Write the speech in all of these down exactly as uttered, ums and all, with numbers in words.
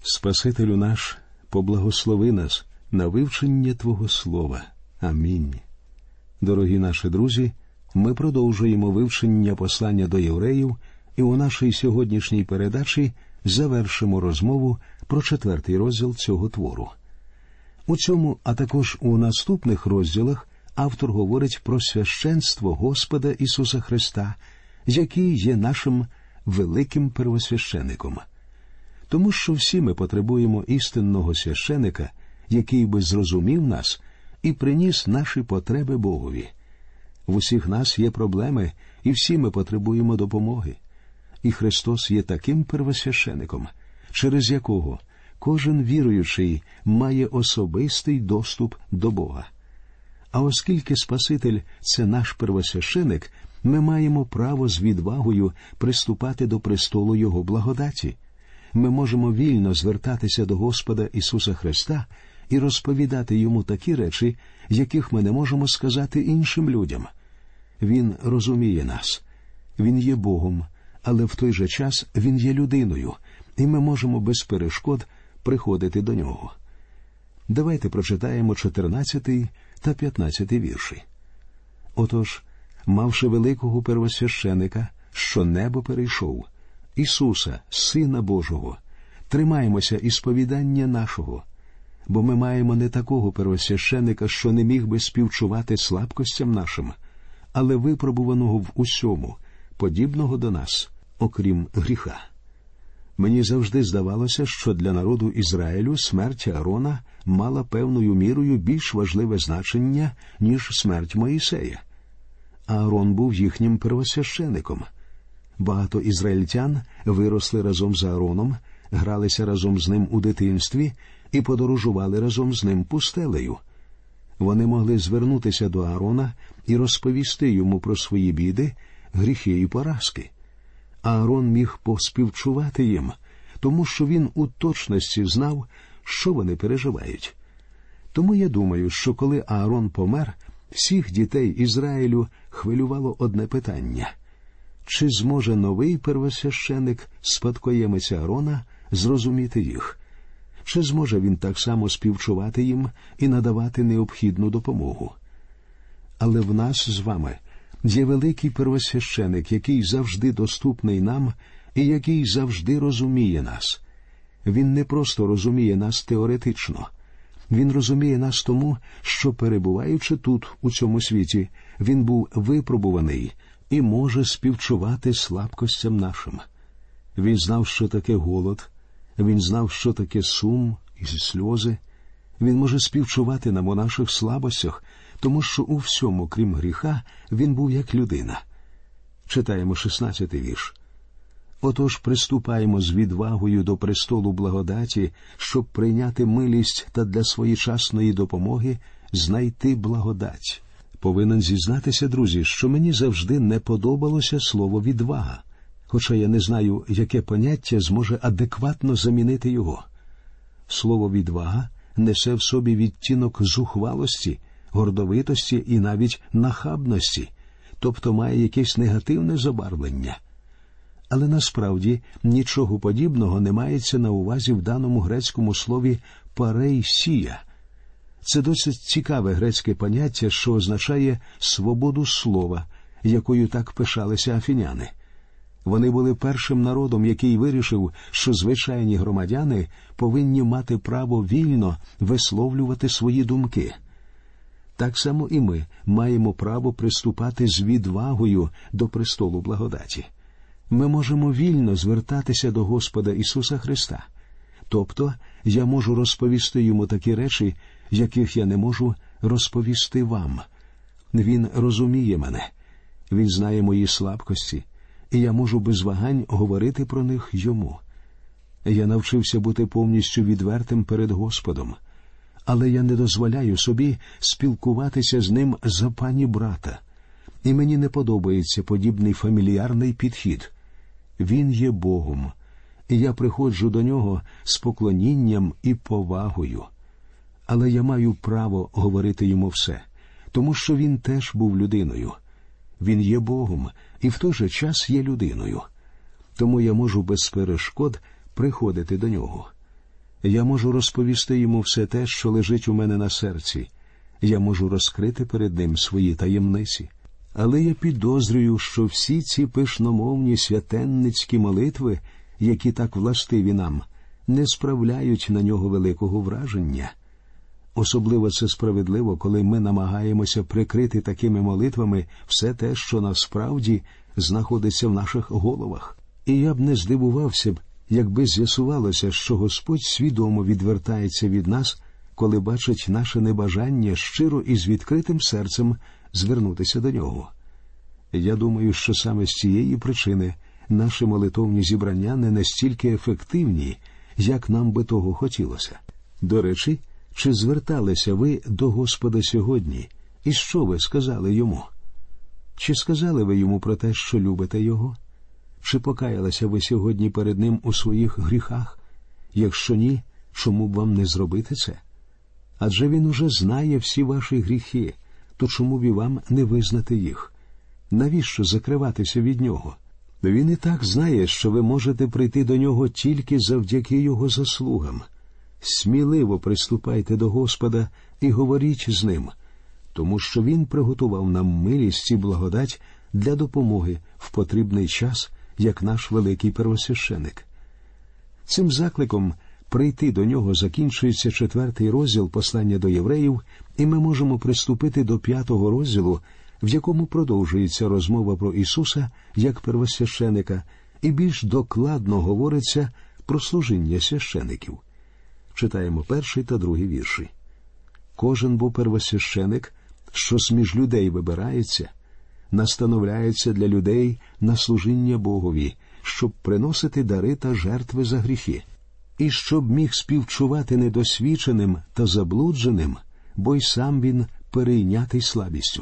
Спасителю наш, поблагослови нас на вивчення Твого Слова. Амінь. Дорогі наші друзі, ми продовжуємо вивчення послання до євреїв, і у нашій сьогоднішній передачі завершимо розмову про четвертий розділ цього твору. У цьому, а також у наступних розділах, автор говорить про священство Господа Ісуса Христа, який є нашим великим первосвящеником. Тому що всі ми потребуємо істинного священика, який би зрозумів нас і приніс наші потреби Богові. В усіх нас є проблеми, і всі ми потребуємо допомоги. І Христос є таким первосвящеником, через якого кожен віруючий має особистий доступ до Бога. А оскільки Спаситель – це наш первосвященик, ми маємо право з відвагою приступати до престолу Його благодаті. Ми можемо вільно звертатися до Господа Ісуса Христа і розповідати Йому такі речі, яких ми не можемо сказати іншим людям. Він розуміє нас. Він є Богом, але в той же час Він є людиною, і ми можемо без перешкод приходити до Нього. Давайте прочитаємо чотирнадцятий та п'ятнадцятий вірші. Отож, мавши великого первосвященика, що небо перейшов, Ісуса, Сина Божого, тримаємося ісповідання нашого, бо ми маємо не такого первосвященика, що не міг би співчувати слабкостям нашим, але випробуваного в усьому, подібного до нас, окрім гріха. Мені завжди здавалося, що для народу Ізраїлю смерть Аарона мала певною мірою більш важливе значення, ніж смерть Моїсея. Аарон був їхнім первосвящеником. Багато ізраїльтян виросли разом з Аароном, гралися разом з ним у дитинстві і подорожували разом з ним пустелею. Вони могли звернутися до Аарона і розповісти йому про свої біди, гріхи і поразки. Аарон міг поспівчувати їм, тому що він у точності знав, що вони переживають. Тому я думаю, що коли Аарон помер, всіх дітей Ізраїлю хвилювало одне питання – чи зможе новий первосвященик, спадкоємець Аарона, зрозуміти їх? Чи зможе він так само співчувати їм і надавати необхідну допомогу? Але в нас з вами є великий первосвященик, який завжди доступний нам і який завжди розуміє нас. Він не просто розуміє нас теоретично. Він розуміє нас тому, що, перебуваючи тут, у цьому світі, він був випробуваний і може співчувати слабкостям нашим. Він знав, що таке голод, він знав, що таке сум і сльози. Він може співчувати нам у наших слабостях, тому що у всьому, крім гріха, він був як людина. Читаємо шістнадцятий вірш. «Отож приступаємо з відвагою до престолу благодаті, щоб прийняти милість та для своєчасної допомоги знайти благодать». Повинен зізнатися, друзі, що мені завжди не подобалося слово «відвага», хоча я не знаю, яке поняття зможе адекватно замінити його. Слово «відвага» несе в собі відтінок зухвалості, гордовитості і навіть нахабності, тобто має якесь негативне забарвлення. Але насправді нічого подібного не мається на увазі в даному грецькому слові «парейсія». Це досить цікаве грецьке поняття, що означає «свободу слова», якою так пишалися афіняни. Вони були першим народом, який вирішив, що звичайні громадяни повинні мати право вільно висловлювати свої думки. Так само і ми маємо право приступати з відвагою до престолу благодаті. Ми можемо вільно звертатися до Господа Ісуса Христа. Тобто, я можу розповісти Йому такі речі, яких я не можу розповісти вам. Він розуміє мене. Він знає мої слабкості, і я можу без вагань говорити про них Йому. Я навчився бути повністю відвертим перед Господом, але я не дозволяю собі спілкуватися з Ним за пані брата. І мені не подобається подібний фамільярний підхід. Він є Богом, і я приходжу до Нього з поклонінням і повагою. Але я маю право говорити Йому все, тому що Він теж був людиною. Він є Богом і в той же час є людиною. Тому я можу без перешкод приходити до Нього. Я можу розповісти йому все те, що лежить у мене на серці. Я можу розкрити перед ним свої таємниці. Але я підозрюю, що всі ці пишномовні святенницькі молитви, які так властиві нам, не справляють на нього великого враження. Особливо це справедливо, коли ми намагаємося прикрити такими молитвами все те, що насправді знаходиться в наших головах. І я б не здивувався б, якби з'ясувалося, що Господь свідомо відвертається від нас, коли бачить наше небажання щиро і з відкритим серцем звернутися до Нього. Я думаю, що саме з цієї причини наші молитовні зібрання не настільки ефективні, як нам би того хотілося. До речі, чи зверталися ви до Господа сьогодні, і що ви сказали Йому? Чи сказали ви Йому про те, що любите Його? Чи покаялися ви сьогодні перед Ним у своїх гріхах? Якщо ні, чому б вам не зробити це? Адже Він уже знає всі ваші гріхи, то чому б і вам не визнати їх? Навіщо закриватися від Нього? Він і так знає, що ви можете прийти до Нього тільки завдяки Його заслугам. Сміливо приступайте до Господа і говоріть з Ним, тому що Він приготував нам милість і благодать для допомоги в потрібний час, як наш великий первосвященик. Цим закликом прийти до Нього закінчується четвертий розділ послання до євреїв, і ми можемо приступити до п'ятого розділу, в якому продовжується розмова про Ісуса як первосвященика, і більш докладно говориться про служіння священиків. Читаємо перший та другий вірші. «Кожен бо первосвященик, що з-між людей вибирається, настановляється для людей на служіння Богові, щоб приносити дари та жертви за гріхи, і щоб міг співчувати недосвідченим та заблудженим, бо й сам він перейнятий слабістю».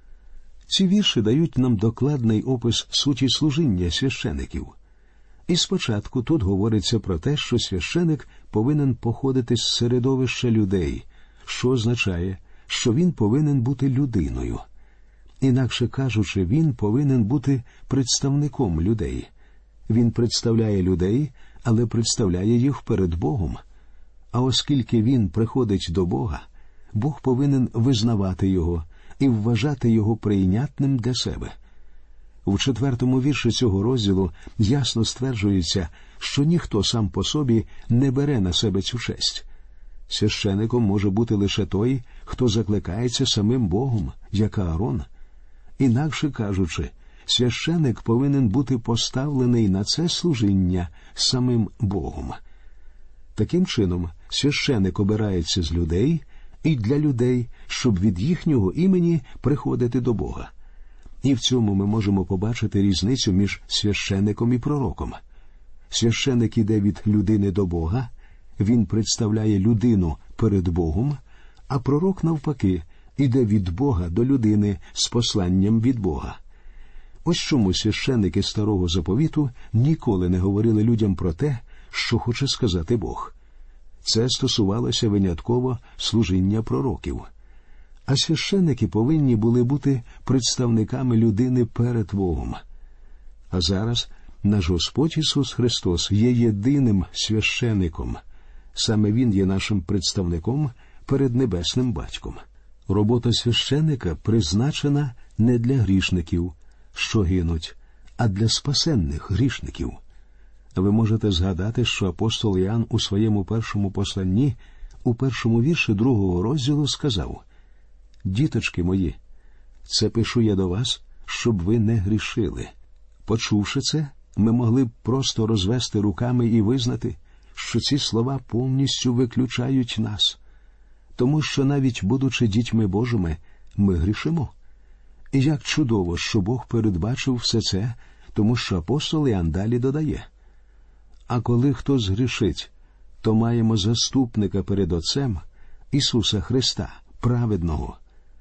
Ці вірші дають нам докладний опис суті служіння священиків. І спочатку тут говориться про те, що священик повинен походити з середовища людей, що означає, що він повинен бути людиною. Інакше кажучи, він повинен бути представником людей. Він представляє людей, але представляє їх перед Богом. А оскільки він приходить до Бога, Бог повинен визнавати його і вважати його прийнятним для себе. У четвертому вірші цього розділу ясно стверджується, що ніхто сам по собі не бере на себе цю честь. Священиком може бути лише той, хто закликається самим Богом, як Аарон. Інакше кажучи, священик повинен бути поставлений на це служіння самим Богом. Таким чином, священик обирається з людей і для людей, щоб від їхнього імені приходити до Бога. І в цьому ми можемо побачити різницю між священиком і пророком. Священик іде від людини до Бога, він представляє людину перед Богом, а пророк, навпаки, іде від Бога до людини з посланням від Бога. Ось чому священики Старого Заповіту ніколи не говорили людям про те, що хоче сказати Бог. Це стосувалося винятково служіння пророків. А священики повинні були бути представниками людини перед Богом. А зараз наш Господь Ісус Христос є єдиним священиком. Саме Він є нашим представником перед Небесним Батьком. Робота священика призначена не для грішників, що гинуть, а для спасенних грішників. Ви можете згадати, що апостол Іоанн у своєму першому посланні, у першому вірші другого розділу сказав: «Діточки мої, це пишу я до вас, щоб ви не грішили». Почувши це, ми могли б просто розвести руками і визнати, що ці слова повністю виключають нас. Тому що навіть будучи дітьми Божими, ми грішимо. І як чудово, що Бог передбачив все це, тому що апостол Іоанн далі додає: «А коли хтось грішить, то маємо заступника перед Отцем, Ісуса Христа, праведного».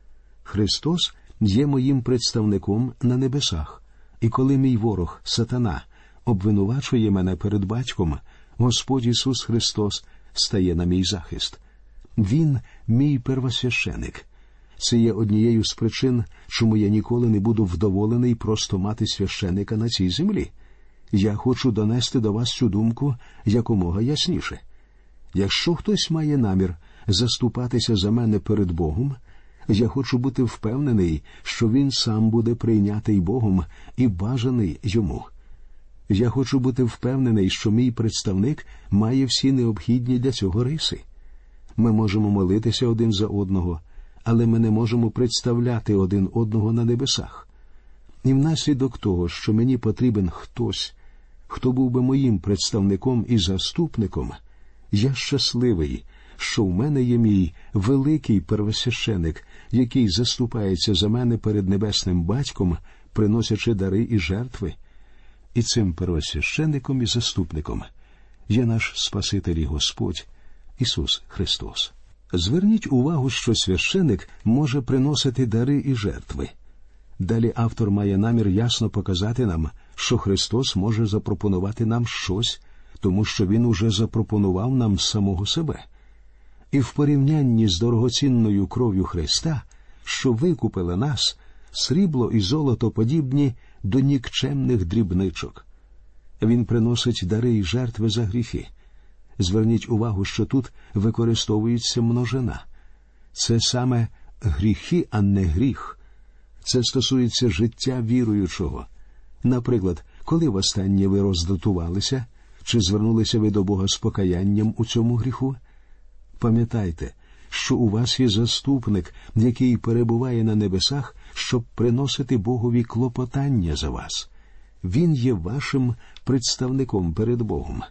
Христос є моїм представником на небесах, і коли мій ворог, сатана, обвинувачує мене перед Батьком, Господь Ісус Христос стає на мій захист. Він мій первосвященик. Це є однією з причин, чому я ніколи не буду вдоволений просто мати священика на цій землі. Я хочу донести до вас цю думку якомога ясніше. Якщо хтось має намір заступатися за мене перед Богом, я хочу бути впевнений, що він сам буде прийнятий Богом і бажаний йому. Я хочу бути впевнений, що мій представник має всі необхідні для цього риси. Ми можемо молитися один за одного, але ми не можемо представляти один одного на небесах. І внаслідок того, що мені потрібен хтось, хто був би моїм представником і заступником, я щасливий, що в мене є мій великий первосвященик, який заступається за мене перед Небесним Батьком, приносячи дари і жертви. І цим первосвящеником і заступником є наш Спаситель і Господь Ісус Христос. Зверніть увагу, що священик може приносити дари і жертви. Далі автор має намір ясно показати нам, що Христос може запропонувати нам щось, тому що Він уже запропонував нам самого себе. І в порівнянні з дорогоцінною кров'ю Христа, що викупила нас, срібло і золото подібні до нікчемних дрібничок. Він приносить дари і жертви за гріхи. Зверніть увагу, що тут використовується множина. Це саме гріхи, а не гріх. Це стосується життя віруючого. Наприклад, коли востаннє ви роздратувалися, чи звернулися ви до Бога з покаянням у цьому гріху? Пам'ятайте, що у вас є заступник, який перебуває на небесах, щоб приносити Богові клопотання за вас. Він є вашим представником перед Богом.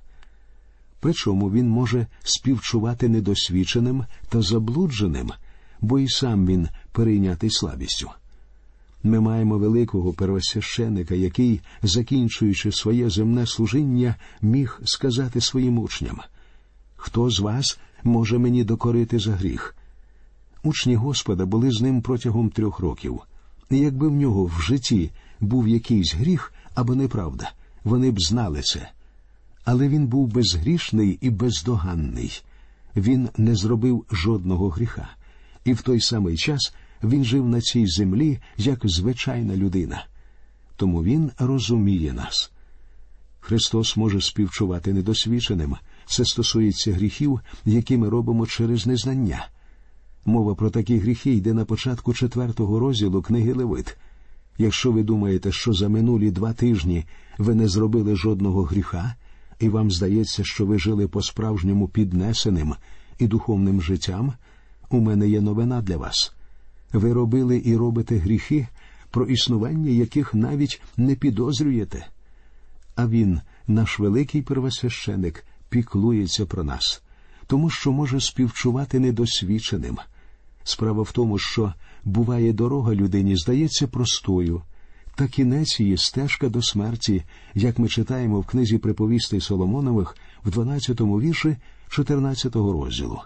Причому він може співчувати недосвідченим та заблудженим, бо і сам він перейнятий слабістю. Ми маємо великого первосвященика, який, закінчуючи своє земне служіння, міг сказати своїм учням: «Хто з вас може мені докорити за гріх?» Учні Господа були з ним протягом трьох років. І якби в нього в житті був якийсь гріх або неправда, вони б знали це. Але він був безгрішний і бездоганний. Він не зробив жодного гріха. І в той самий час він жив на цій землі як звичайна людина. Тому він розуміє нас. Христос може співчувати недосвідченим. Це стосується гріхів, які ми робимо через незнання. Мова про такі гріхи йде на початку четвертого розділу книги Левит. Якщо ви думаєте, що за минулі два тижні ви не зробили жодного гріха, і вам здається, що ви жили по-справжньому піднесеним і духовним життям, у мене є новина для вас. Ви робили і робите гріхи, про існування яких навіть не підозрюєте. А він, наш великий первосвященик, піклується про нас, тому що може співчувати недосвідченим. Справа в тому, що буває дорога людині здається простою, та кінець її стежка до смерті, як ми читаємо в книзі приповістей Соломонових в дванадцятому вірші чотирнадцятого розділу.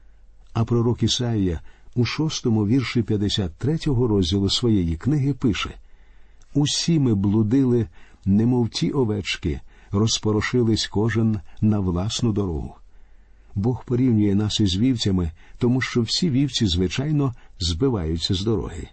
А пророк Ісаїя у шостому вірші п'ятдесят третього розділу своєї книги пише: «Усі ми блудили, немов ті овечки, розпорошились кожен на власну дорогу». Бог порівнює нас із вівцями, тому що всі вівці, звичайно, збиваються з дороги.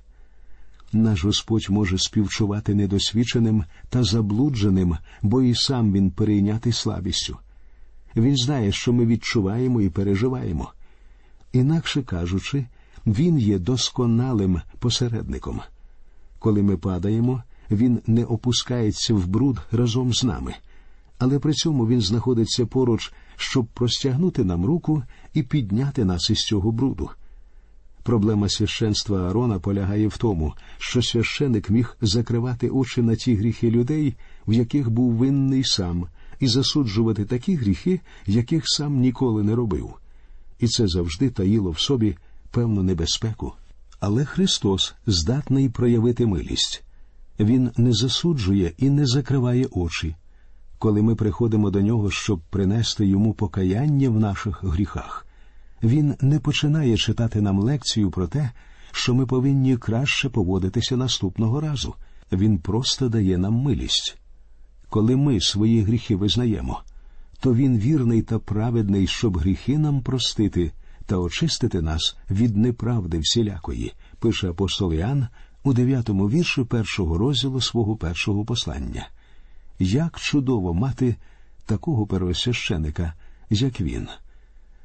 Наш Господь може співчувати недосвідченим та заблудженим, бо і сам Він перейнятий слабістю. Він знає, що ми відчуваємо і переживаємо. Інакше кажучи, Він є досконалим посередником. Коли ми падаємо, Він не опускається в бруд разом з нами, але при цьому Він знаходиться поруч, щоб простягнути нам руку і підняти нас із цього бруду. Проблема священства Аарона полягає в тому, що священик міг закривати очі на ті гріхи людей, в яких був винний сам, і засуджувати такі гріхи, яких сам ніколи не робив. І це завжди таїло в собі певну небезпеку. Але Христос здатний проявити милість. Він не засуджує і не закриває очі. Коли ми приходимо до Нього, щоб принести Йому покаяння в наших гріхах, Він не починає читати нам лекцію про те, що ми повинні краще поводитися наступного разу. Він просто дає нам милість. Коли ми свої гріхи визнаємо, то Він вірний та праведний, щоб гріхи нам простити та очистити нас від неправди всілякої, пише апостол Іоанн у дев'ятому вірші першого розділу свого першого послання. Як чудово мати такого первосвященика, як він!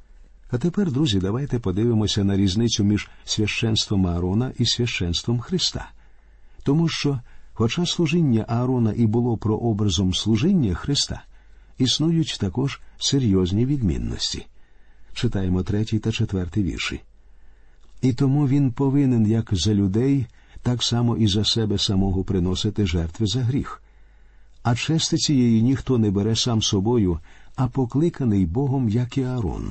А тепер, друзі, давайте подивимося на різницю між священством Аарона і священством Христа. Тому що, хоча служіння Аарона і було прообразом служіння Христа, існують також серйозні відмінності. Читаємо третій та четвертий вірші. «І тому він повинен як за людей, так само і за себе самого приносити жертви за гріх. А чести цієї ніхто не бере сам собою, а покликаний Богом, як і Аарон».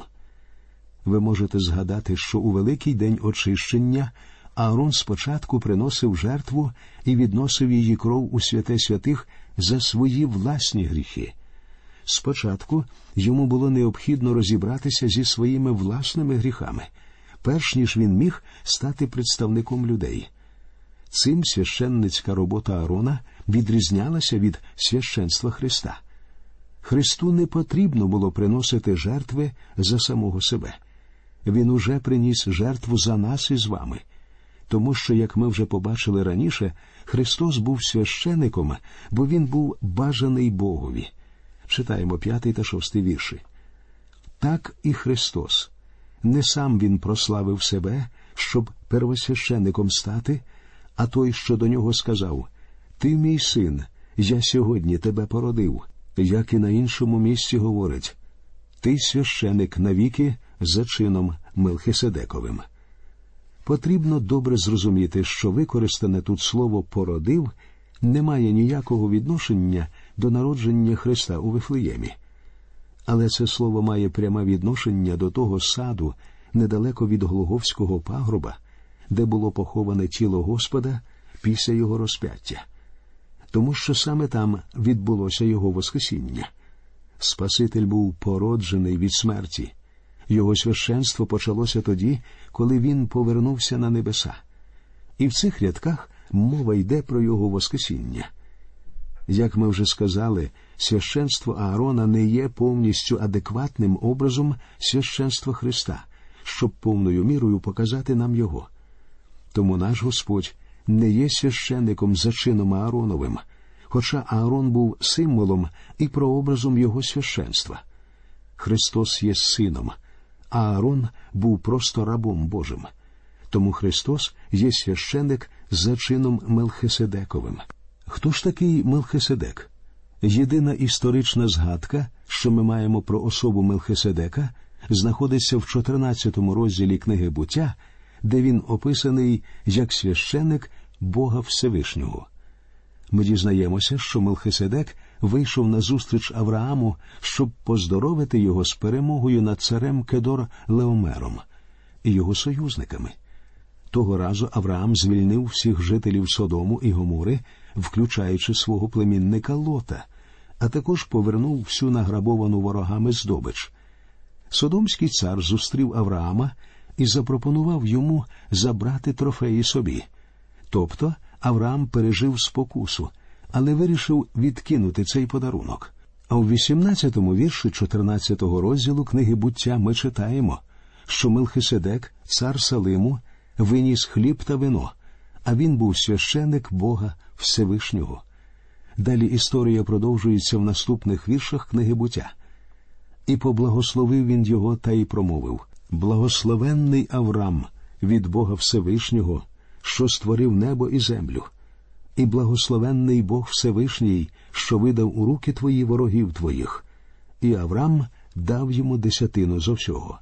Ви можете згадати, що у великий день очищення Аарон спочатку приносив жертву і відносив її кров у святе святих за свої власні гріхи. Спочатку йому було необхідно розібратися зі своїми власними гріхами, перш ніж він міг стати представником людей. Цим священницька робота Аарона відрізнялася від священства Христа. Христу не потрібно було приносити жертви за самого себе. Він уже приніс жертву за нас із вами. Тому що, як ми вже побачили раніше, Христос був священиком, бо Він був бажаний Богові. Читаємо п'ятий та шостий вірші. «Так і Христос. Не сам Він прославив себе, щоб первосвящеником стати, а той, що до нього сказав: «Ти мій син, я сьогодні тебе породив», як і на іншому місці говорить: «Ти священик навіки за чином Мелхиседековим». Потрібно добре зрозуміти, що використане тут слово «породив» не має ніякого відношення до народження Христа у Вифлеємі. Але це слово має пряме відношення до того саду, недалеко від Голгофського пагорба, де було поховане тіло Господа після його розп'яття. Тому що саме там відбулося його воскресіння. Спаситель був породжений від смерті. Його священство почалося тоді, коли він повернувся на небеса. І в цих рядках мова йде про його воскресіння. Як ми вже сказали, священство Аарона не є повністю адекватним образом священства Христа, щоб повною мірою показати нам його. Тому наш Господь не є священником за чином Аароновим, хоча Аарон був символом і прообразом його священства. Христос є сином, а Аарон був просто рабом Божим. Тому Христос є священник за чином Мелхиседековим. Хто ж такий Мелхиседек? Єдина історична згадка, що ми маємо про особу Мелхиседека, знаходиться в чотирнадцятому розділі книги «Буття», де він описаний як священник Бога Всевишнього. Ми дізнаємося, що Мелхиседек вийшов на зустріч Аврааму, щоб поздоровити його з перемогою над царем Кедор-Леомером і його союзниками. Того разу Авраам звільнив всіх жителів Содому і Гомори, включаючи свого племінника Лота, а також повернув всю награбовану ворогами здобич. Содомський цар зустрів Авраама і запропонував йому забрати трофеї собі. Тобто Авраам пережив спокусу, але вирішив відкинути цей подарунок. А у вісімнадцятому вірші чотирнадцятого розділу книги «Буття» ми читаємо, що Мелхиседек, цар Салиму, виніс хліб та вино, а він був священик Бога Всевишнього. Далі історія продовжується в наступних віршах книги «Буття». «І поблагословив він його та й промовив: Благословенний Аврам від Бога Всевишнього, що створив небо і землю, і благословенний Бог Всевишній, що видав у руки твої ворогів твоїх. І Аврам дав йому десятину зо всього».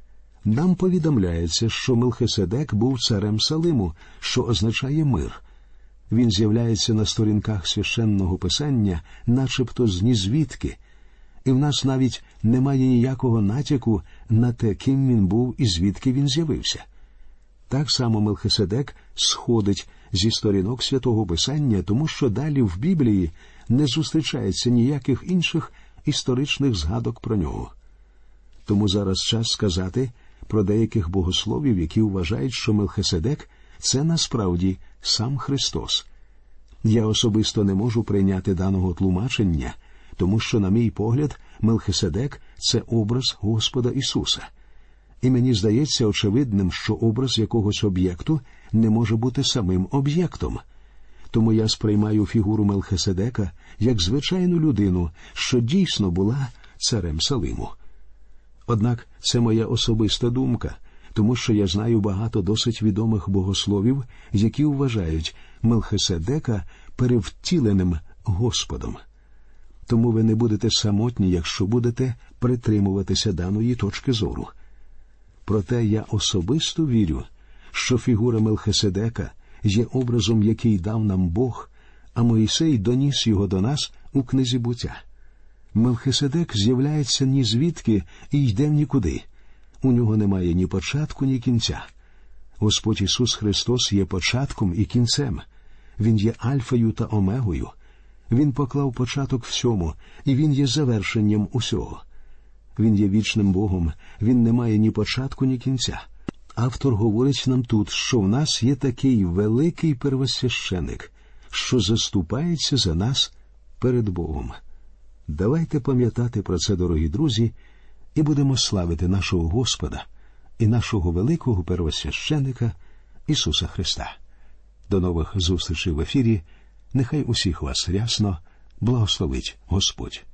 Нам повідомляється, що Мелхиседек був царем Салиму, що означає «мир». Він з'являється на сторінках священного писання, начебто з нізвідки, і в нас навіть немає ніякого натяку на те, ким він був і звідки він з'явився. Так само Мелхиседек сходить зі сторінок святого писання, тому що далі в Біблії не зустрічається ніяких інших історичних згадок про нього. Тому зараз час сказати про деяких богословів, які вважають, що Мелхиседек – це насправді сам Христос. Я особисто не можу прийняти даного тлумачення, тому що, на мій погляд, Мелхиседек – це образ Господа Ісуса. І мені здається очевидним, що образ якогось об'єкту не може бути самим об'єктом. Тому я сприймаю фігуру Мелхиседека як звичайну людину, що дійсно була царем Салиму. Однак це моя особиста думка, тому що я знаю багато досить відомих богословів, які вважають Мелхиседека перевтіленим Господом. Тому ви не будете самотні, якщо будете притримуватися даної точки зору. Проте я особисто вірю, що фігура Мелхиседека є образом, який дав нам Бог, а Мойсей доніс його до нас у книзі Буття. Мелхиседек з'являється ні звідки і йде в нікуди. У нього немає ні початку, ні кінця. Господь Ісус Христос є початком і кінцем. Він є альфою та омегою. Він поклав початок всьому, і Він є завершенням усього. Він є вічним Богом, Він не має ні початку, ні кінця. Автор говорить нам тут, що в нас є такий великий первосвященик, що заступається за нас перед Богом. Давайте пам'ятати про це, дорогі друзі, і будемо славити нашого Господа і нашого великого первосвященика Ісуса Христа. До нових зустрічей в ефірі. Нехай усіх вас рясно благословить Господь.